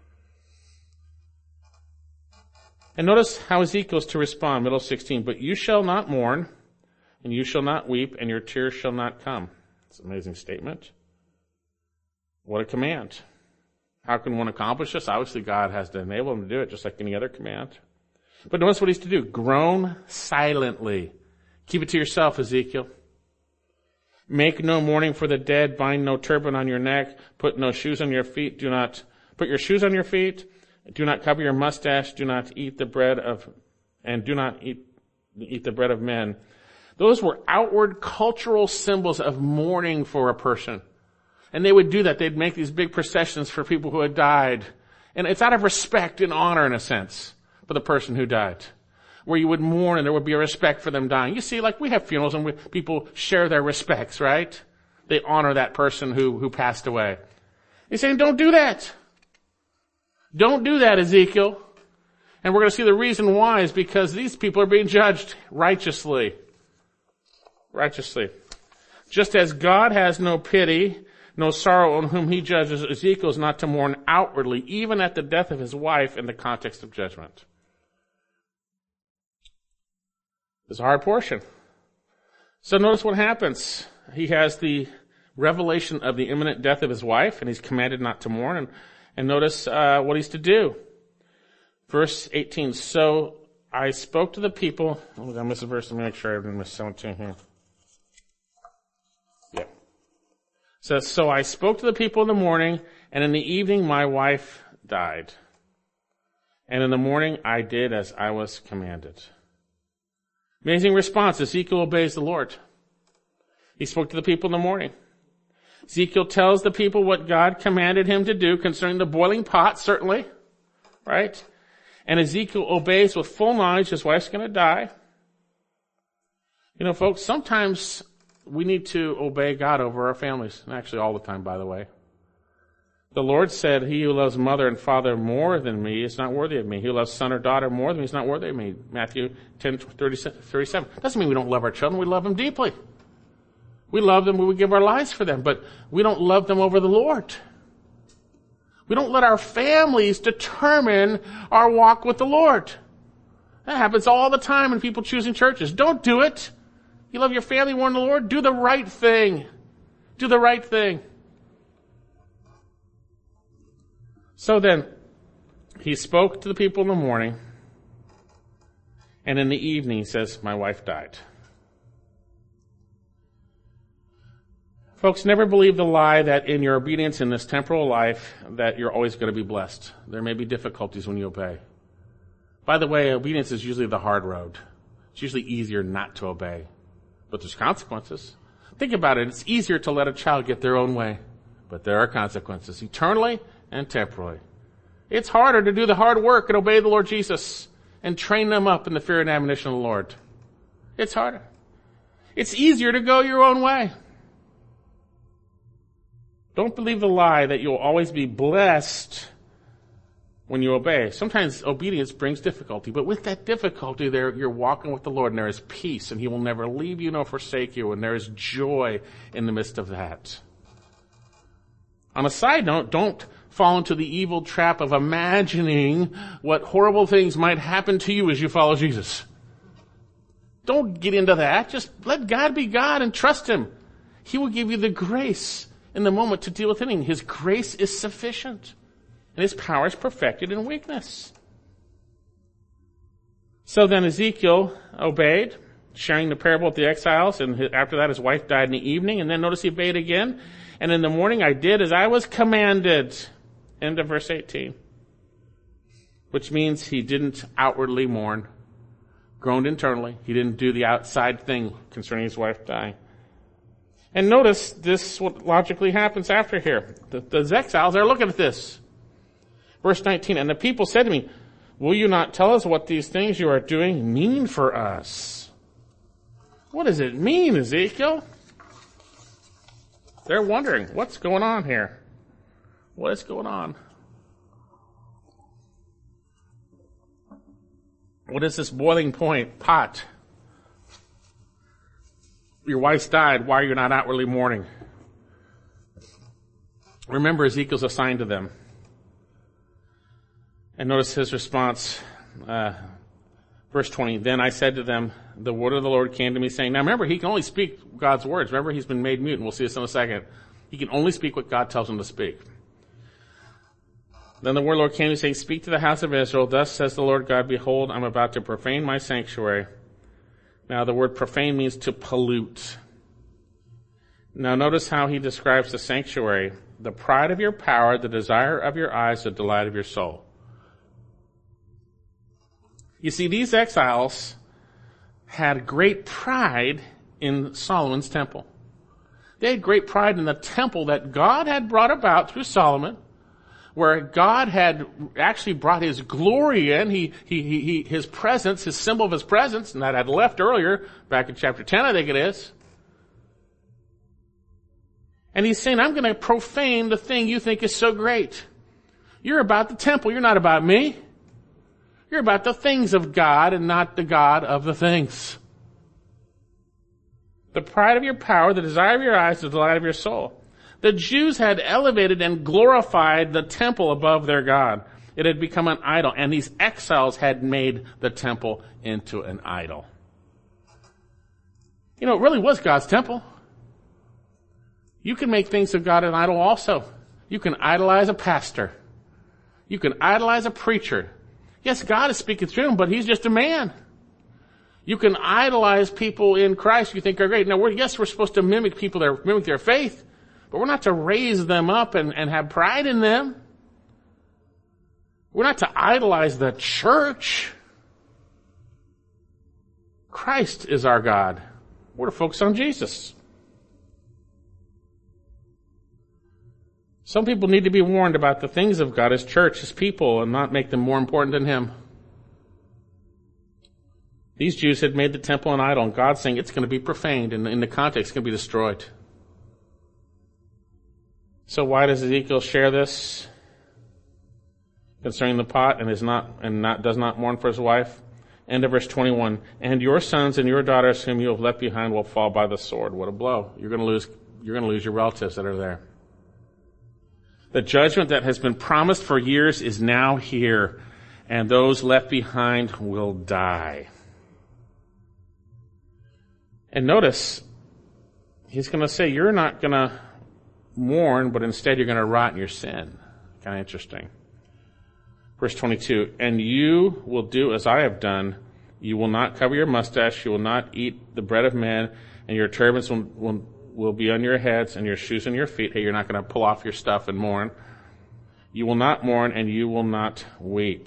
And notice how Ezekiel is to respond, middle sixteen. But you shall not mourn, and you shall not weep, and your tears shall not come. It's an amazing statement. What a command. How can one accomplish this? Obviously, God has to enable him to do it, just like any other command. But notice what he's to do. Groan silently. Keep it to yourself, Ezekiel. Make no mourning for the dead. Bind no turban on your neck. Put no shoes on your feet. Do not put your shoes on your feet. Do not cover your mustache. Do not eat the bread of, and do not eat, eat the bread of men. Those were outward cultural symbols of mourning for a person. And they would do that. They'd make these big processions for people who had died. And it's out of respect and honor, in a sense, for the person who died. Where you would mourn and there would be a respect for them dying. You see, like we have funerals and we, people share their respects, right? They honor that person who, who passed away. He's saying, don't do that. Don't do that, Ezekiel. And we're going to see the reason why is because these people are being judged righteously. Righteously. Just as God has no pity no sorrow on whom he judges. Ezekiel is not to mourn outwardly, even at the death of his wife in the context of judgment. It's a hard portion. So notice what happens. He has the revelation of the imminent death of his wife, and he's commanded not to mourn. And, and notice uh, what he's to do. Verse eighteen, so I spoke to the people. Oh, did I miss a verse? Let me make sure I didn't miss seventeen here. Yeah. So, so I spoke to the people in the morning, and in the evening my wife died. And in the morning I did as I was commanded. Amazing response. Ezekiel obeys the Lord. He spoke to the people in the morning. Ezekiel tells the people what God commanded him to do concerning the boiling pot, certainly, right? And Ezekiel obeys with full knowledge his wife's going to die. You know, folks, sometimes we need to obey God over our families. Actually, all the time, by the way. The Lord said, he who loves mother and father more than me is not worthy of me. He who loves son or daughter more than me is not worthy of me. Matthew ten thirty-seven. Doesn't mean we don't love our children. We love them deeply. We love them. We would give our lives for them. But we don't love them over the Lord. We don't let our families determine our walk with the Lord. That happens all the time when people choosing churches. Don't do it. You love your family more than the Lord? Do the right thing. Do the right thing. So then, he spoke to the people in the morning, and in the evening he says, my wife died. Folks, never believe the lie that in your obedience in this temporal life that you're always going to be blessed. There may be difficulties when you obey. By the way, obedience is usually the hard road. It's usually easier not to obey. But there's consequences. Think about it. It's easier to let a child get their own way. But there are consequences, eternally and temporally. It's harder to do the hard work and obey the Lord Jesus and train them up in the fear and admonition of the Lord. It's harder. It's easier to go your own way. Don't believe the lie that you'll always be blessed when you obey. Sometimes obedience brings difficulty, but with that difficulty there, you're walking with the Lord and there is peace and he will never leave you nor forsake you, and there is joy in the midst of that. On a side note, don't fall into the evil trap of imagining what horrible things might happen to you as you follow Jesus. Don't get into that. Just let God be God and trust him. He will give you the grace in the moment to deal with anything. His grace is sufficient, and his power is perfected in weakness. So then Ezekiel obeyed, sharing the parable with the exiles, and after that his wife died in the evening, and then notice he obeyed again. And in the morning I did as I was commanded. End of verse eighteen. Which means he didn't outwardly mourn, groaned internally. He didn't do the outside thing concerning his wife dying. And notice this, what logically happens after here. The, the exiles are looking at this. Verse nineteen, and the people said to me, will you not tell us what these things you are doing mean for us? What does it mean, Ezekiel? They're wondering, what's going on here? What is going on? What is this boiling point, pot? Your wife's died. Why are you not outwardly mourning? Remember, Ezekiel's assigned to them. And notice his response, uh, verse twenty. Then I said to them, the word of the Lord came to me saying, now remember, he can only speak God's words. Remember, he's been made mute, and we'll see this in a second. He can only speak what God tells him to speak. Then the word of the Lord came to me saying, speak to the house of Israel. Thus says the Lord God, behold, I'm about to profane my sanctuary. Now the word profane means to pollute. Now notice how he describes the sanctuary. The pride of your power, the desire of your eyes, the delight of your soul. You see, these exiles had great pride in Solomon's temple. They had great pride in the temple that God had brought about through Solomon, where God had actually brought his glory in, he, he, he, he, his presence, his symbol of his presence, and that had left earlier, back in chapter ten, I think it is. And he's saying, I'm going to profane the thing you think is so great. You're about the temple, you're not about me. You're about the things of God and not the God of the things. The pride of your power, the desire of your eyes, the delight of your soul. The Jews had elevated and glorified the temple above their God. It had become an idol, and these exiles had made the temple into an idol. You know, it really was God's temple. You can make things of God an idol also. You can idolize a pastor. You can idolize a preacher. Yes, God is speaking through him, but he's just a man. You can idolize people in Christ you think are great. Now, we're, yes, we're supposed to mimic people that mimic their faith, but we're not to raise them up and, and have pride in them. We're not to idolize the church. Christ is our God. We're to focus on Jesus. Some people need to be warned about the things of God, His church, His people, and not make them more important than Him. These Jews had made the temple an idol, and God's saying it's going to be profaned, and in the context, it's going to be destroyed. So why does Ezekiel share this concerning the pot and is not and not does not mourn for his wife? End of verse twenty-one. And your sons and your daughters whom you have left behind will fall by the sword. What a blow. You're going to lose you're going to lose your relatives that are there. The judgment that has been promised for years is now here, and those left behind will die. And notice, he's going to say, you're not going to mourn, but instead you're going to rot in your sin. Kind of interesting. Verse twenty-two, and you will do as I have done. You will not cover your mustache. You will not eat the bread of men, and your turbans will, will, will be on your heads, and your shoes on your feet. Hey, you're not going to pull off your stuff and mourn. You will not mourn, and you will not weep.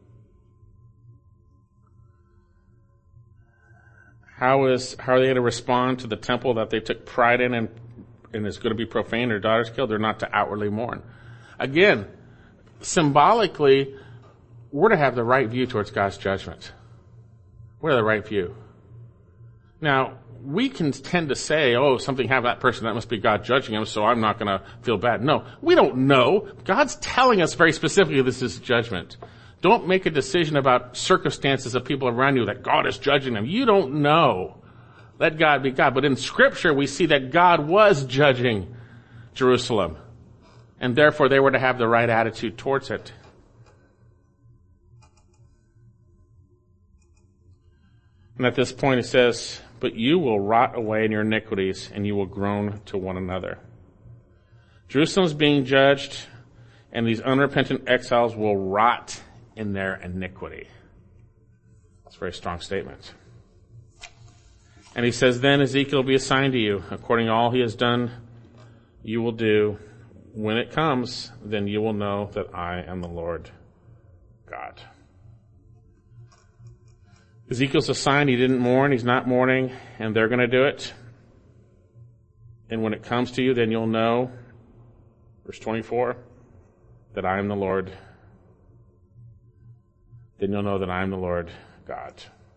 How is how are they going to respond to the temple that they took pride in and, and is going to be profaned, their daughters killed? They're not to outwardly mourn. Again, symbolically, we're to have the right view towards God's judgment. We're the right view. Now, we can tend to say, oh, something happened to that person, that must be God judging him, so I'm not going to feel bad. No, we don't know. God's telling us very specifically this is judgment. Don't make a decision about circumstances of people around you that God is judging them. You don't know. Let God be God. But in Scripture, we see that God was judging Jerusalem. And therefore, they were to have the right attitude towards it. And at this point, it says, but you will rot away in your iniquities, and you will groan to one another. Jerusalem is being judged, and these unrepentant exiles will rot in their iniquity. That's a very strong statement. And he says, then Ezekiel will be assigned to you. According to all he has done, you will do. When it comes, then you will know that I am the Lord God. Ezekiel's assigned. He didn't mourn. He's not mourning, and they're going to do it. And when it comes to you, then you'll know, verse twenty-four, that I am the Lord. Then you'll know that I am the Lord God.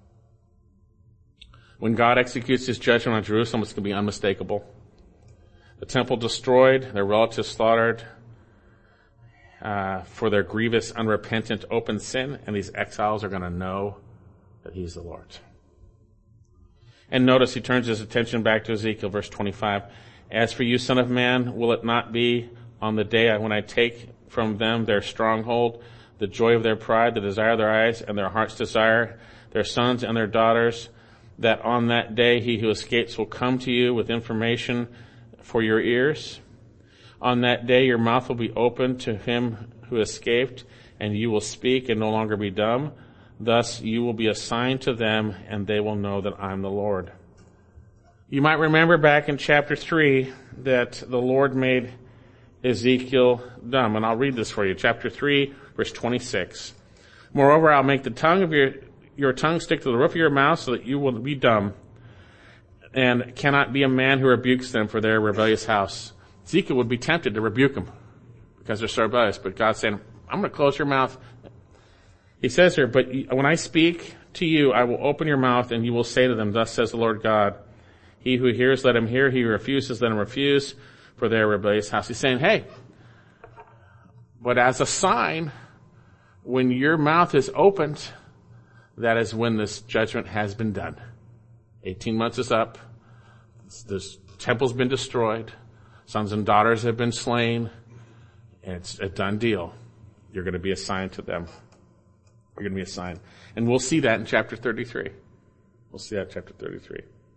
When God executes his judgment on Jerusalem, it's going to be unmistakable. The temple destroyed, their relatives slaughtered uh, for their grievous, unrepentant, open sin, and these exiles are going to know that he's the Lord. And notice he turns his attention back to Ezekiel, verse twenty-five. As for you, son of man, will it not be on the day when I take from them their stronghold, the joy of their pride, the desire of their eyes, and their heart's desire, their sons and their daughters, that on that day he who escapes will come to you with information for your ears? On that day your mouth will be open to him who escaped, and you will speak and no longer be dumb. Thus you will be assigned to them, and they will know that I'm the Lord. You might remember back in chapter three that the Lord made Ezekiel dumb. And I'll read this for you. Chapter three, verse twenty-six. Moreover, I'll make the tongue of your, your tongue stick to the roof of your mouth so that you will be dumb, and cannot be a man who rebukes them for their rebellious house. Ezekiel would be tempted to rebuke them because they're so rebellious, but God's saying, I'm going to close your mouth. He says here, but when I speak to you, I will open your mouth, and you will say to them, thus says the Lord God, he who hears, let him hear. He who refuses, let him refuse, for their rebellious house. He's saying, hey, but as a sign, when your mouth is opened, that is when this judgment has been done. Eighteen months is up. This temple's been destroyed. Sons and daughters have been slain. And it's a done deal. You're going to be assigned to them. You're going to be assigned. And we'll see that in chapter thirty-three. We'll see that in chapter thirty-three.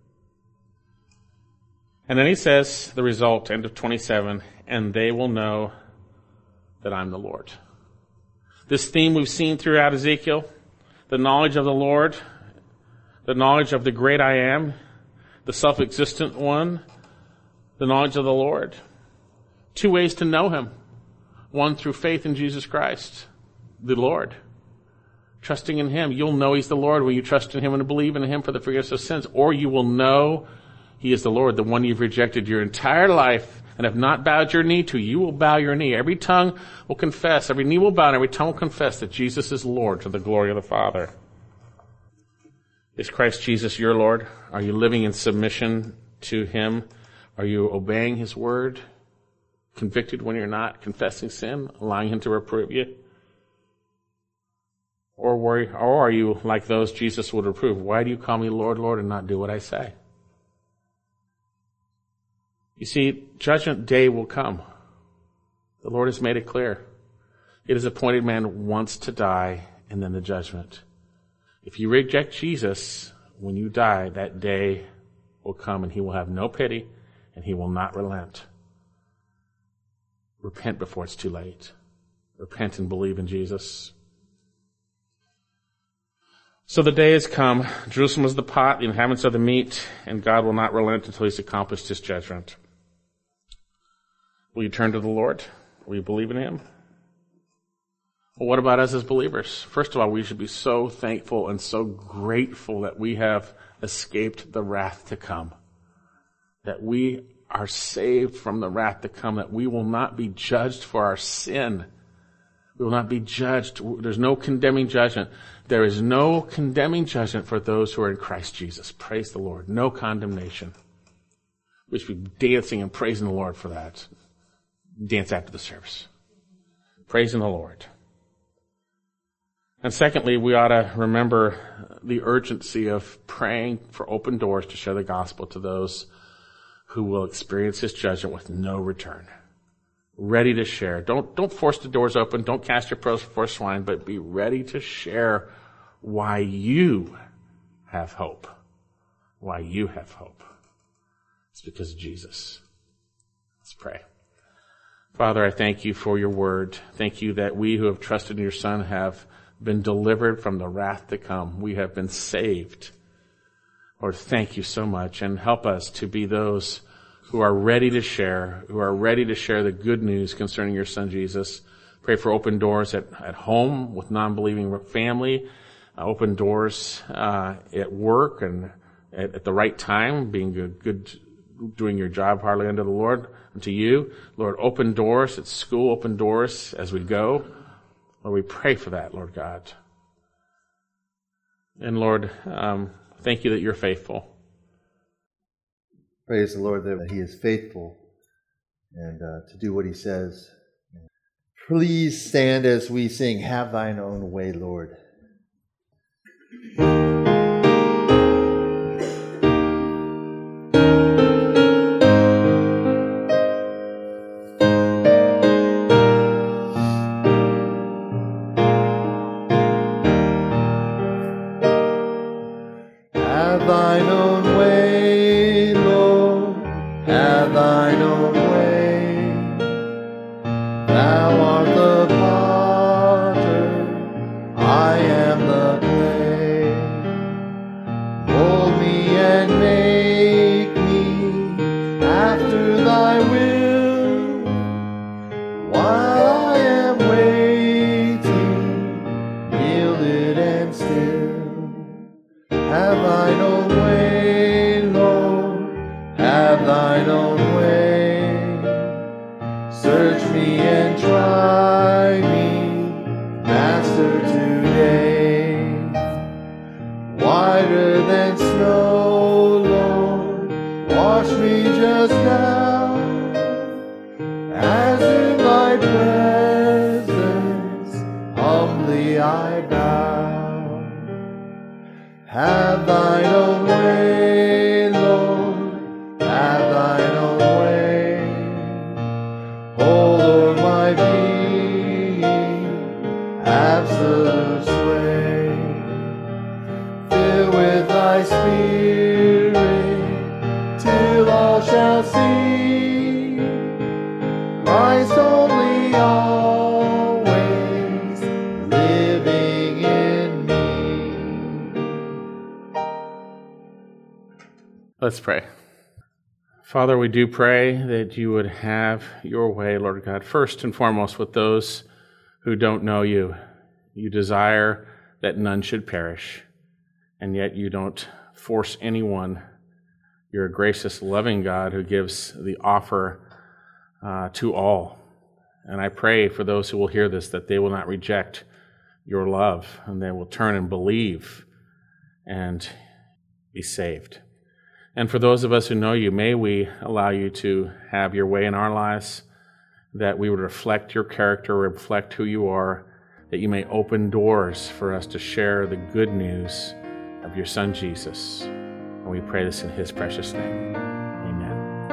And then he says, the result, end of twenty-seven, and they will know that I'm the Lord. This theme we've seen throughout Ezekiel, the knowledge of the Lord, the knowledge of the great I am, the self-existent one, the knowledge of the Lord. Two ways to know him. One, through faith in Jesus Christ, the Lord. Trusting in him. You'll know he's the Lord when you trust in him and believe in him for the forgiveness of sins. Or you will know he is the Lord, the one you've rejected your entire life and have not bowed your knee to. You will bow your knee. Every tongue will confess, every knee will bow, and every tongue will confess that Jesus is Lord to the glory of the Father. Is Christ Jesus your Lord? Are you living in submission to him? Are you obeying his word? Convicted when you're not? Confessing sin? Allowing him to reprove you? Or, worry, or are you like those Jesus would reprove? Why do you call me Lord, Lord, and not do what I say? You see, judgment day will come. The Lord has made it clear. It is appointed man once to die, and then the judgment. If you reject Jesus, when you die, that day will come, and he will have no pity, and he will not relent. Repent before it's too late. Repent and believe in Jesus. So the day has come. Jerusalem is the pot, the inhabitants are the meat, and God will not relent until he's accomplished his judgment. Will you turn to the Lord? Will you believe in him? Well, what about us as believers? First of all, we should be so thankful and so grateful that we have escaped the wrath to come. That we are saved from the wrath to come, that we will not be judged for our sin. We will not be judged. There's no condemning judgment. There is no condemning judgment for those who are in Christ Jesus. Praise the Lord. No condemnation. We should be dancing and praising the Lord for that. Dance after the service. Praising the Lord. And secondly, we ought to remember the urgency of praying for open doors to share the gospel to those who will experience his judgment with no return. Ready to share. Don't, don't force the doors open. Don't cast your pearls before swine, but be ready to share why you have hope. Why you have hope. It's because of Jesus. Let's pray. Father, I thank you for your word. Thank you that we who have trusted in your Son have been delivered from the wrath to come. We have been saved. Lord, thank you so much, and help us to be those who are ready to share, who are ready to share the good news concerning your Son, Jesus. Pray for open doors at, at home with non-believing family, uh, open doors uh, at work and at, at the right time, being good, good, doing your job heartily unto the Lord, unto you. Lord, open doors at school, open doors as we go. Lord, we pray for that, Lord God. And Lord, um, thank you that you're faithful. Praise the Lord that he is faithful and uh, to do what he says. Please stand as we sing, Have Thine Own Way, Lord. Have thine own way, Lord, have thine own way. Thou art the potter, I am the clay. Mold me and make me after thy will. While I am waiting, yielded and still. Have thine own way, Lord, have thine own way. Search me and try me, Master, today. Whiter than snow, Lord, wash me just now, as in thy presence humbly I bow. Have thine own way, Lord, have thine own way. Spirit till all shall see Christ only always living in me. Let's pray. Father, we do pray that you would have your way, Lord God, first and foremost with those who don't know you. You desire that none should perish, and yet you don't force anyone. You're a gracious, loving God who gives the offer uh, to all. And I pray for those who will hear this that they will not reject your love, and they will turn and believe and be saved. And for those of us who know you, may we allow you to have your way in our lives, that we would reflect your character, reflect who you are, that you may open doors for us to share the good news of your Son, Jesus. And we pray this in his precious name. Amen.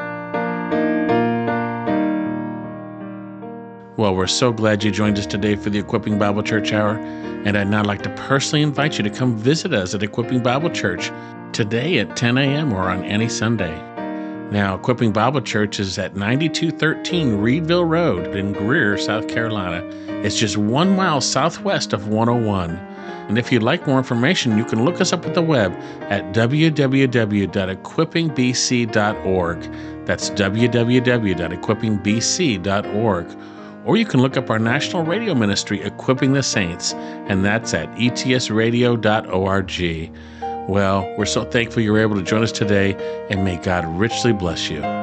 Well, we're so glad you joined us today for the Equipping Bible Church Hour, and I'd now like to personally invite you to come visit us at Equipping Bible Church today at ten a.m. or on any Sunday. Now, Equipping Bible Church is at ninety-two thirteen Reedville Road in Greer, South Carolina. It's just one mile southwest of one oh one. And if you'd like more information, you can look us up at the web at w w w dot equipping b c dot org. That's w w w dot equipping b c dot org. Or you can look up our national radio ministry, Equipping the Saints, and that's at e t s radio dot org. Well, we're so thankful you were able to join us today, and may God richly bless you.